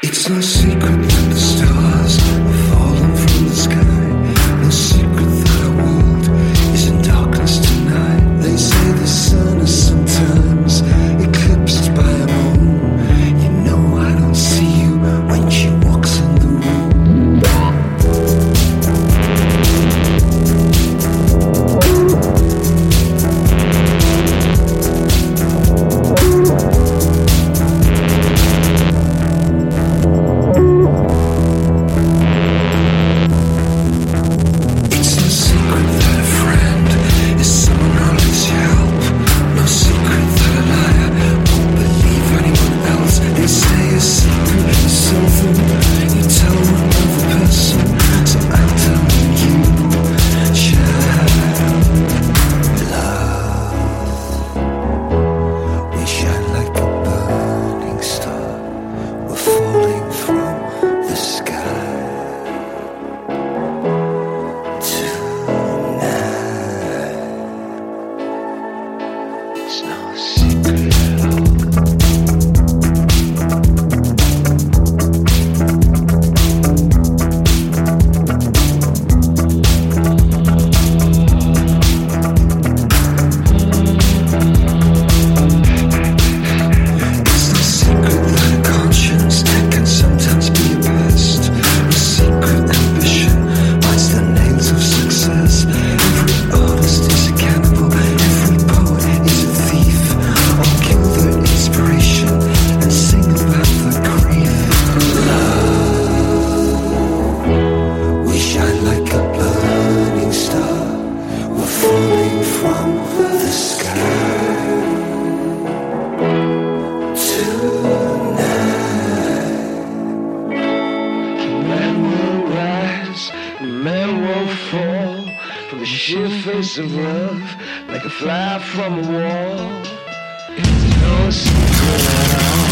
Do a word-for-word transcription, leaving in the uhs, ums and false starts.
It's no secret that the stars have fallen from the sky. No secret that our world is in darkness tonight. They say the sun is sometimes eclipsed by a moon. You know I don't see you when she walks in the room. Of love, like a fly from a wall. It's no secret at all.